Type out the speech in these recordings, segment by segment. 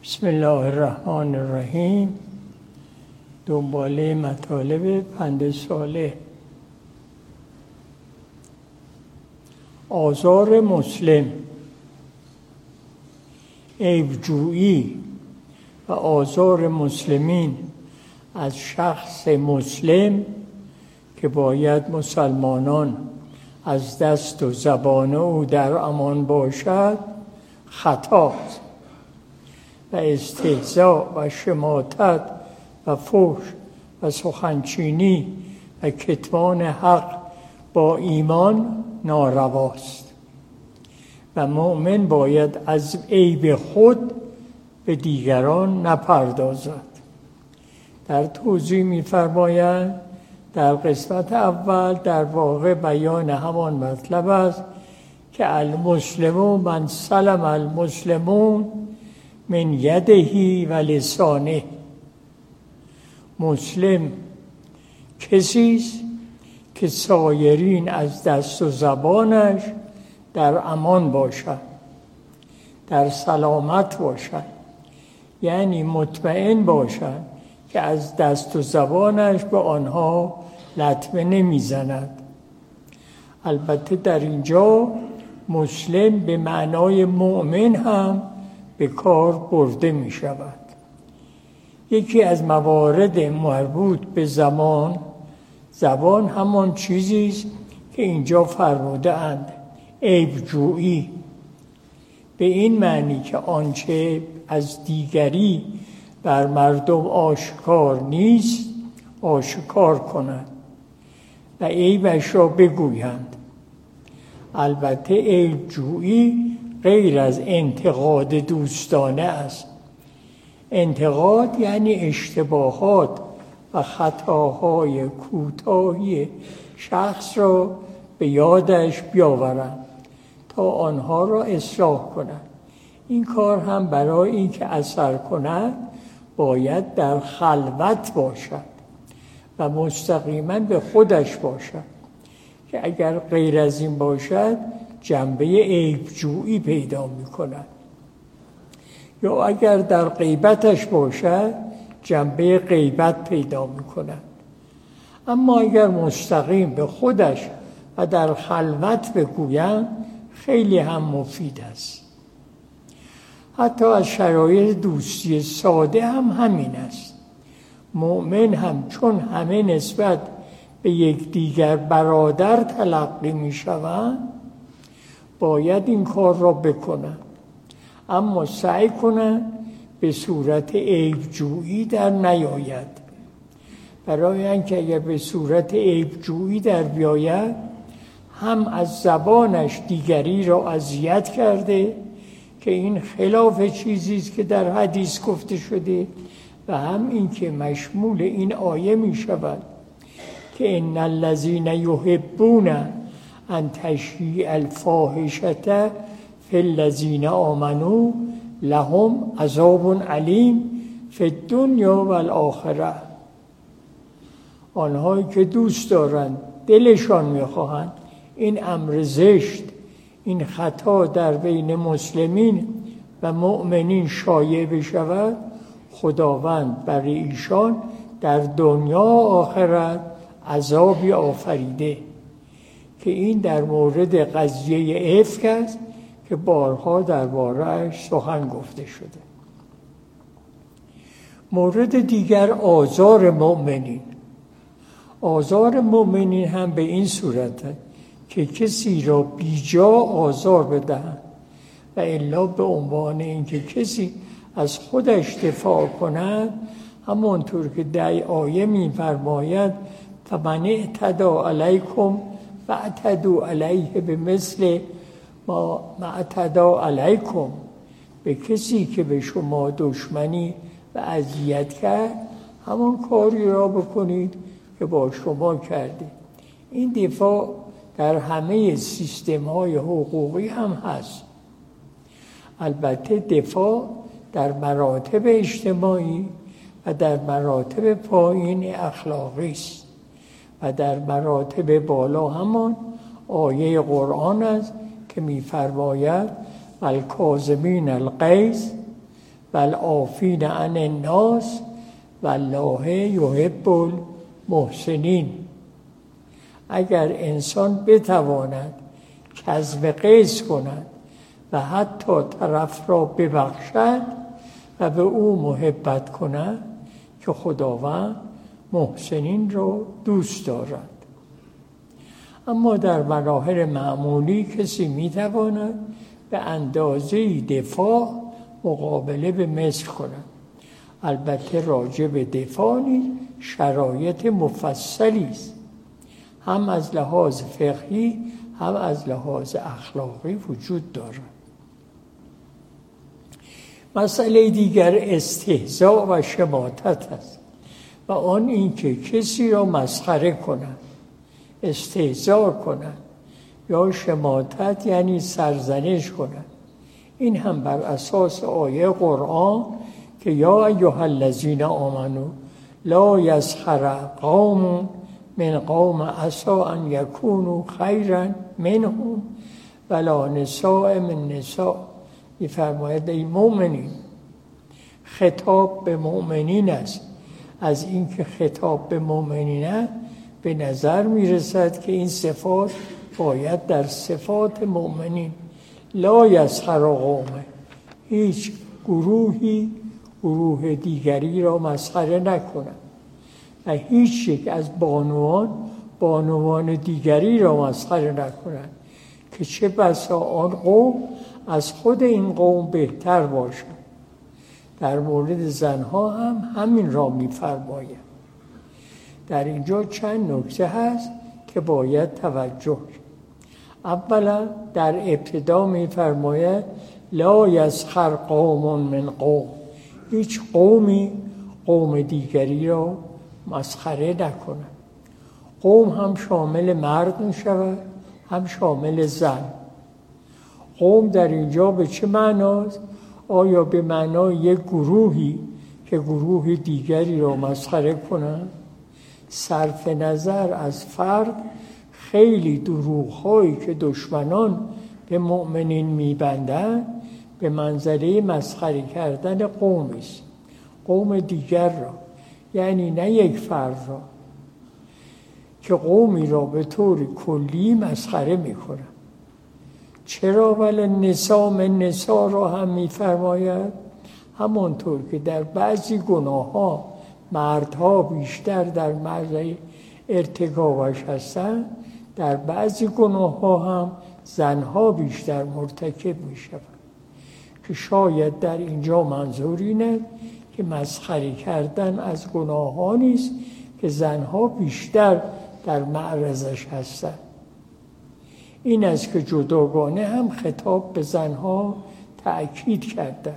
بسم الله الرحمن الرحیم. دنباله مطالب پند صالح. آزار مسلم، عیب‌جویی و آزار مسلمین از شخص مسلم که باید مسلمانان از دست و زبان او در امان باشد خطاست و استهزاء و شماتت و فحش و سخنچینی و کتمان حق با ایمان نارواست و مؤمن باید از عیب خود به دیگران نپردازد. در توضیح می‌فرمایند در قسمت اول در واقع بیان همان مطلب است که المسلمون من سلم المسلمون من یده و لسانه. مسلم کسی است که سایرین از دست و زبانش در امان باشد، در سلامت باشد، یعنی مطمئن باشد که از دست و زبانش به آنها لطمه نمیزند. البته در اینجا مسلم به معنای مؤمن هم به کار برده می شود. یکی از موارد مربوط به زبان همان چیزی است که اینجا فرموده اند، عیب‌جویی، به این معنی که آنچه از دیگری بر مردم آشکار نیست آشکار کنند و عیبش را بگویند. البته عیب‌جویی غیر از انتقاد دوستانه است. انتقاد یعنی اشتباهات و خطاهای کوتاهی شخص را به یادش بیاورند تا آنها را اصلاح کنند. این کار هم برای اینکه اثر کند باید در خلوت باشد و مستقیما به خودش باشد که اگر غیر از این باشد جنبه عیب‌جویی پیدا می کند، یا اگر در غیبتش باشد جنبه غیبت پیدا می کند. اما اگر مستقیم به خودش و در خلوت بگویم خیلی هم مفید است. حتی از شرایط دوستی ساده هم همین است. مؤمن هم چون همه نسبت به یکدیگر برادر تلقی می شوند باید این کار را بکنند، اما سعی کنند به صورت عیب‌جویی در نیاید. برای اینکه اگر به صورت عیب‌جویی در بیاید هم از زبانش دیگری را اذیت کرده که این خلاف چیزی است که در حدیث گفته شده و هم این که مشمول این آیه می شود که ان الذین یحبون ان تشیع الفاحشة فی الذین آمنوا لهم عذاب علیم فی الدنیا و الآخره. آنهایی که دوست دارند، دلشان میخواهند این امر زشت، این خطا در بین مسلمین و مؤمنین شایع بشود، خداوند برای ایشان در دنیا و آخرت عذابی آفریده که این در مورد قضیه افک است که بارها درباره‌اش سخن گفته شده. مورد دیگر آزار مؤمنین. آزار مؤمنین هم به این صورته که کسی را بیجا آزار بدهند و الا به عنوان اینکه کسی از خودش دفاع کند، همانطور که در آیه می‌فرماید فمن اعتدی علیکم فاعتدوا علیه بمثل ما اعتدی علیکم. به کسی که به شما دشمنی و اذیت کرد همان کاری را بکنید که با شما کرده. این دفاع در همه سیستم‌های حقوقی هم هست. البته دفاع در مراتب اجتماعی و در مراتب پایین اخلاقی است و در مراتب بالا همان آیه قرآن است که می‌فرماید الکاظمین الغیظ و والعافین عن الناس والله یحب المحسنین. اگر انسان بتواند کظم قیس کند و حتی طرف را ببخشد و به او محبت کند که خداوند محسنین را دوست دارد. اما در مراحل معمولی کسی میتواند به اندازه دفاع مقابله به مثل کند. البته راجع به دفاع نیز شرایط مفصلی است، هم از لحاظ فقهی هم از لحاظ اخلاقی وجود دارد. مسئله دیگر استهزاء و شماتت است و آن این که کسی را مسخره کند، استهزاء کند یا شماتت یعنی سرزنش کند. این هم بر اساس آیه قرآن که یا ایها الذین آمنوا لا یسخر قوم من قوم عسی ان یکونوا خیرا منهم ولا نساء من نساء. می‌فرماید ای مؤمنین، خطاب به مؤمنین است. از اینکه خطاب به مؤمنین است به نظر میرسد که این صفات باید در صفات مؤمنین. لا یسخر قوم، هیچ گروهی گروه دیگری را مسخره نکنند و هیچ یک از بانوان دیگری را مسخره نکنند که چه بسا آن قوم از خود این قوم بهتر باشد. در مورد زنها هم همین را می‌فرماید. در اینجا چند نکته هست که باید توجه. اولا در ابتدا می‌فرماید لا یسخر قوم من قوم، هیچ قومی قوم دیگری را مسخره نکند. قوم هم شامل مرد می‌شود هم شامل زن. قوم در اینجا به چه معناست؟ آیا به معنای یک گروهی که گروه دیگری را مسخره کنند؟ صرف نظر از فرق، خیلی دروغ‌هایی که دشمنان به مؤمنین می‌بندند به منزله مسخره کردن قومی است، قوم دیگر را، یعنی نه یک فرد را، که قومی را به طور کلی مسخره می‌کنند. چرا ولی نساء من نساء را هم می‌فرماید؟ همانطور که در بعضی گناه‌ها مردها بیشتر در معرض ارتکابش هستند، در بعضی گناه‌ها هم زنها بیشتر مرتکب می‌شوند، که شاید در اینجا منظور اینه که مسخره کردن از گناهانی است که زنها بیشتر در معرضش هستند. این است که جداگانه هم خطاب به زنها تأکید کرده.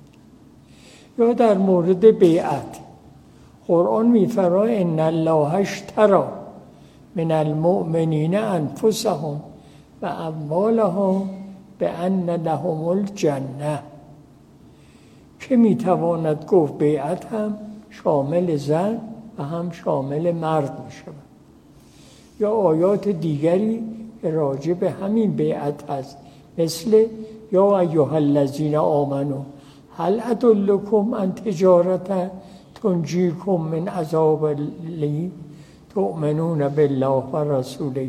یا در مورد بیعت قرآن می‌فرماید ان الله اشتری من المؤمنین انفسهم و اموالهم بأن لهم الجنه، که میتواند گفت بیعت هم شامل زن و هم شامل مرد می‌شود. یا آیات دیگری که راجع به همین بیعت هست، مثل یا ایها الذین آمنوا هل ادلکم عن تجارة تنجیکم من عذاب الیم تؤمنون بالله و رسوله.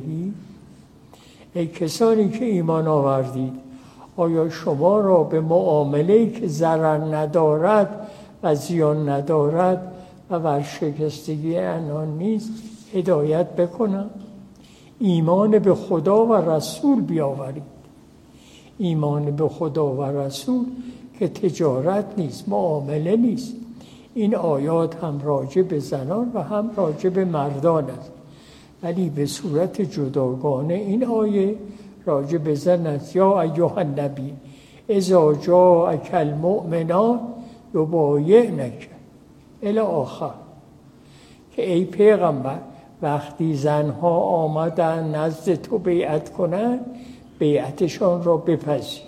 ای کسانی که ایمان آوردید، آیا شما را به معامله‌ای که ضرر ندارد و زیان ندارد و ورشکستگی آن نیست هدایت بکنم؟ ایمان به خدا و رسول بیاورید. ایمان به خدا و رسول که تجارت نیست، معامله نیست. این آیات هم راجع به زنان و هم راجع به مردان است، ولی به صورت جداگانه این آیه راجع به زن است. یا ایها النبی اذا جاءک المؤمنات یبایعنک الی آخر، که ای پیغمبر وقتی زنها آمدن نزد تو بیعت کنند بیعتشان را بپذیر.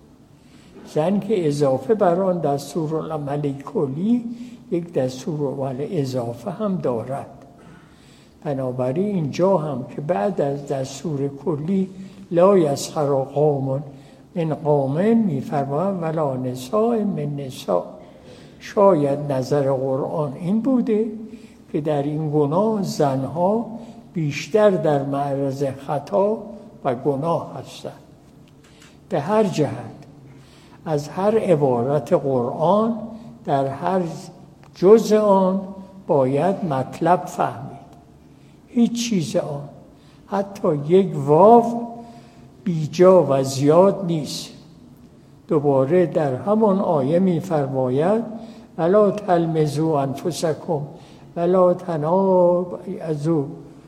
زن که اضافه بر آن دستورالعمل کلی یک دستورالعمل اضافه هم دارد. بنابراین اینجا هم که بعد از دستور کلی لا یسخر قوم من قوم می‌فرماید ولا نساء من نساء، شاید نظر قرآن این بوده که در این گناه زنها بیشتر در معرض خطا و گناه هستند. به هر جهت از هر عبارت قرآن در هر جزء آن باید مطلب فهمید. هیچ چیز آن، حتی یک واو بیجا و زیاد نیست. دوباره در همان آیه می‌فرماید ولا تلمزوا انفسکم ولا تنابزوا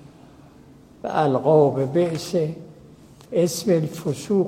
بالقاب بئس اسم الفسوق.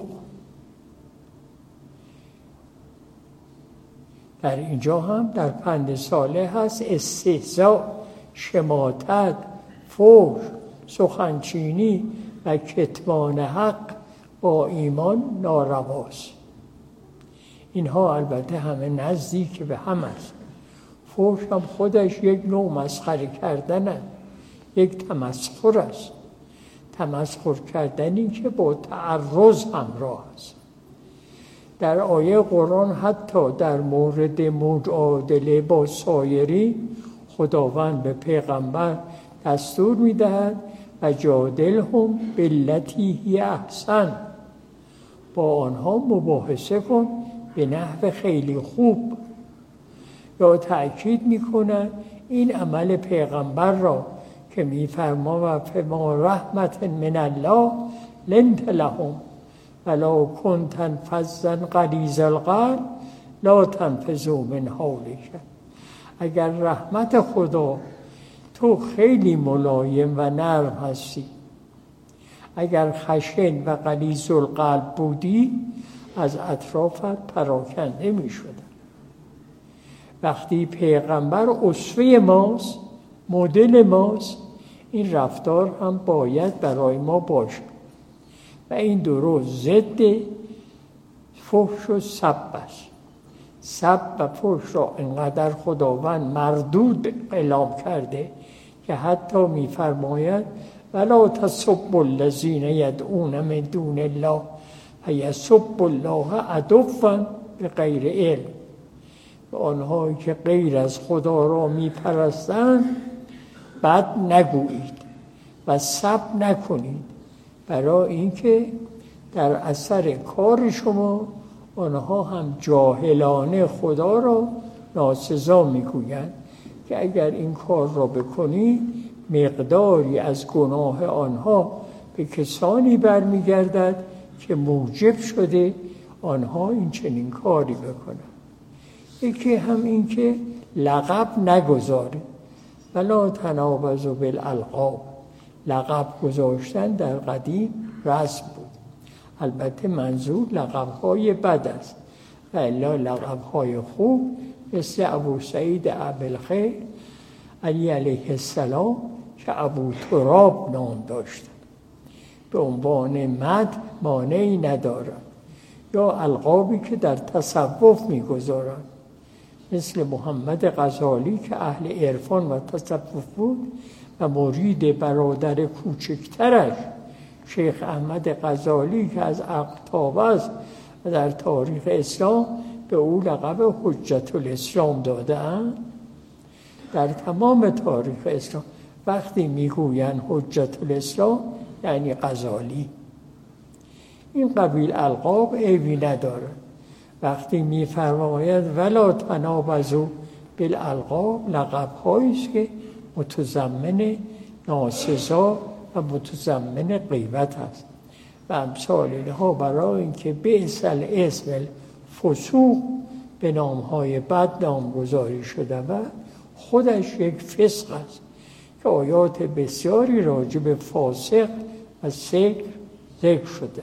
در اینجا هم در پند صالح هست استهزاء، شماتت، فحش، سخنچینی و کتمان حق با ایمان نارواست. اینها البته همه نزدیک به هم است. فحش هم خودش یک نوع مسخره کردن است، یک تمسخر است. تمسخر کردنی که با تعرض همراه است. در آیه قرآن حتی در مورد مجادله با سایری خداوند به پیغمبر دستور می‌دهد و جادلهم بالتی هی احسن، با آنها مباحثه کن به نحو خیلی خوب. یا تأکید می‌کنند این عمل پیغمبر را که می‌فرما و فما رحمت من الله لنت لهم ولو کنت فظا غلیظ القلب لا تنفذوا من حولک. اگر رحمت خدا تو خیلی ملایم و نرم هستی، اگر خشن و غلیظ القلب بودی از اطرافت پراکنده می شدن. وقتی پیغمبر اسوه ماست، مدل ماست، این رفتار هم باید برای ما باشه و این درست ضد فحش و سب است. سب و فحش را اینقدر خداوند مردود اعلام کرده که حتی می‌فرماید ولا تسبوا الذین یدعون من دون الله فیسبوا الله عدوا بغیر علم. و آنهایی که غیر از خدا را می‌پرستند بد نگویید و سب نکنید، برای اینکه در اثر کار شما آنها هم جاهلانه خدا را ناسزا میگویند که اگر این کار را بکنی مقداری از گناه آنها به کسانی برمیگردد که موجب شده آنها این چنین کاری بکنند. یکی هم این که لقب نگذاره، ولا تنابزوا بالالقاب. لقب گذاشتن در قدیم رسم بود. البته منظور لقب‌های بد است و الا لقب‌های خوب مثل ابو سعید ابوالخیر علی علیه السلام که ابو تراب نام داشت به عنوان مدح مانعی ندارد، یا القابی که در تصوف می‌گذارند مثل محمد غزالی که اهل عرفان و تصوف بود و مرید برادر کوچکترش شیخ احمد غزالی که از اقطاب است و در تاریخ اسلام به او لقب حجت الاسلام داده‌اند. در تمام تاریخ اسلام وقتی میگویند حجت الاسلام یعنی غزالی. این قبیل القاب عیبی نداره. وقتی میفرماید ولا تنابزوا بالالقاب، لقب‌هایی است که متضمن ناسزا و متضمن غیبت است و امثال اینها برای اینکه بئس الاسم الفسوق به نام‌های بد نامگذاری شده و خودش یک فسق است که آیات بسیاری راجع به فاسق و سکر ذکر شده.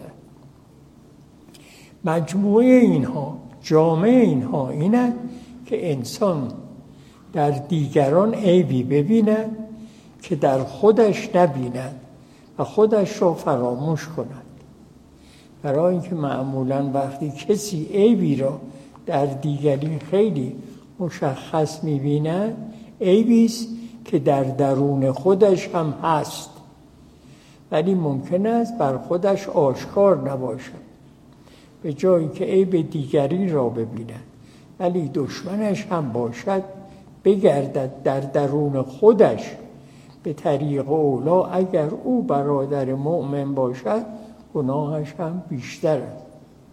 مجموعه اینها، جامعه اینها اینه که انسان در دیگران عیبی ببیند که در خودش نبیند و خودش را فراموش کند. برای اینکه معمولاً وقتی کسی عیبی را در دیگری خیلی مشخص می‌بیند، عیبی است که در درون خودش هم هست ولی ممکن است بر خودش آشکار نباشد. به جایی که عیب دیگری را ببیند ولی دشمنش هم باشد بگردد در درون خودش به طریق اولا. اگر او برادر مؤمن باشد گناهش هم بیشتر است.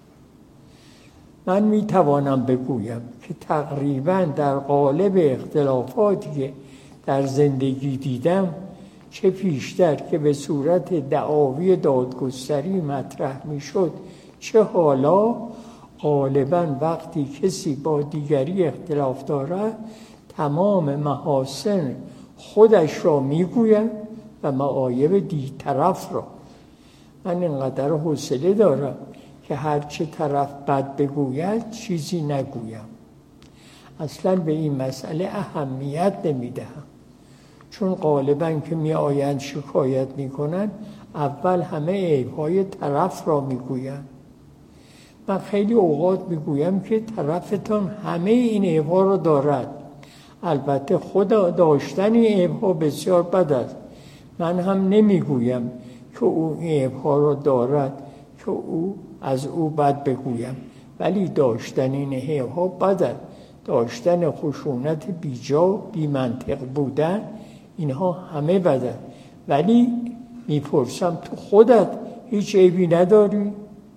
من میتوانم بگویم که تقریباً در قالب اختلافاتی که در زندگی دیدم، چه پیشتر که به صورت دعاوی دادگستری مطرح میشد، چه حالا غالباً وقتی کسی با دیگری اختلاف دارد تمام محاسن خودش را میگوید و معایب طرف را. من اینقدر حوصله دارم که هرچه طرف بد بگوید چیزی نگویم. اصلا به این مسئله اهمیت نمیدهم، چون غالباً که می آیند شکایت می کنند اول همه عیب‌های طرف را می گویند. من خیلی اوقات می گویم که طرفتان همه این عیب‌ها را دارد. البته خود داشتن این عیب‌ها بسیار بد است. من هم نمی گویم که او عیب‌ها را دارد که از او بد بگویم، ولی داشتن این عیب‌ها بد است. داشتن خشونت بیجا، بی منطق بودن، اینها همه بده. ولی میپرسم تو خودت هیچ عیبی نداری؟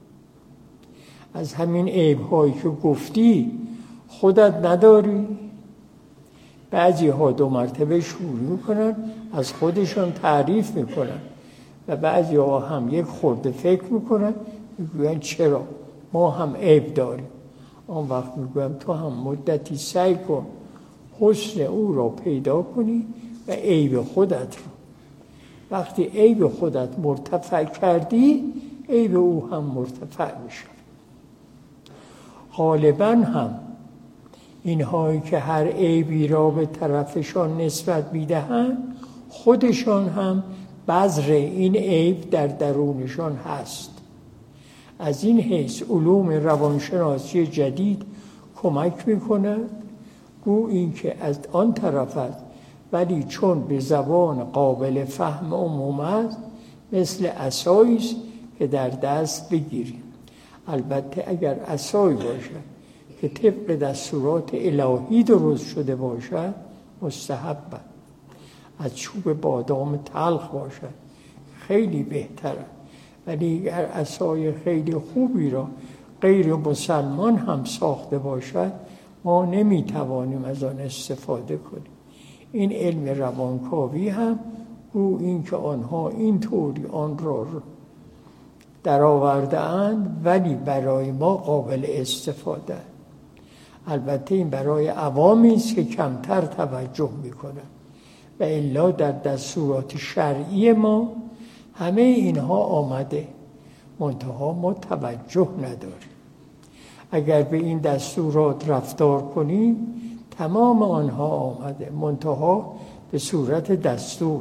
از همین عیب‌هایی که گفتی خودت نداری؟ بعضی ها 2 مرتبه شروع میکنن از خودشان تعریف میکنن و بعضی ها هم یک خورده فکر میکنن، میگوین چرا ما هم عیب داریم. آن وقت میگویم تو هم مدتی سعی کن حسن او را پیدا کنی و عیب خودت را. وقتی عیب خودت مرتفع کردی، عیب او هم مرتفع میشه. غالباً هم اینهایی که هر عیبی را به طرفشان نسبت میدهند، خودشان هم بذر این عیب در درونشان هست. از این حیث علوم روانشناسی جدید کمک میکند گو این که از آن طرف است، ولی چون به زبان قابل فهم عموم است، مثل عصایی است که در دست بگیریم. البته اگر عصایی باشد که طبق دستورات الهی درست شده باشد مستحب است. از چوب بادام تلخ باشد خیلی بهتره. ولی اگر عصای خیلی خوبی را غیر مسلمان هم ساخته باشد، ما نمیتوانیم از آن استفاده کنیم. این علم روانکاوی هم او این که آنها این طوری آن را در آورده اند، ولی برای ما قابل استفاده. البته این برای عوامی است که کمتر توجه میکنند و الا در دستورات شرعی ما همه اینها آمده، منتها ما توجه نداریم. اگر به این دستورات رفتار کنیم تمام آنها آمده، منتها به صورت دستور.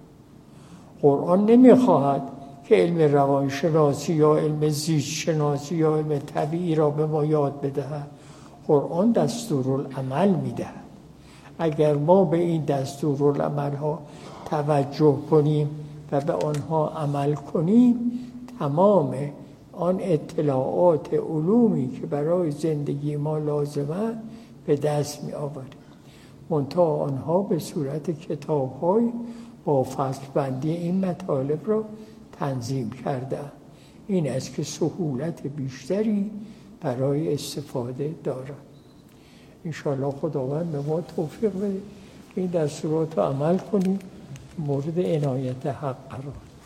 قرآن نمیخواهد که علم روانشناسی یا علم زیست شناسی یا علم طبیعی را به ما یاد بدهد. قرآن دستورالعمل میدهد. اگر ما به این دستورالعمل ها توجه کنیم و به آنها عمل کنیم، تمام آن اطلاعات علومی که برای زندگی ما لازمه به دست می آوریم. منتها آنها به صورت کتاب‌های با فصل‌بندی این مطالب را تنظیم کرده. این است که سهولت بیشتری برای استفاده دارد. انشاءالله خداوند به ما توفیق بده که این دستورات رو عمل کنیم، مورد عنایت حق قرار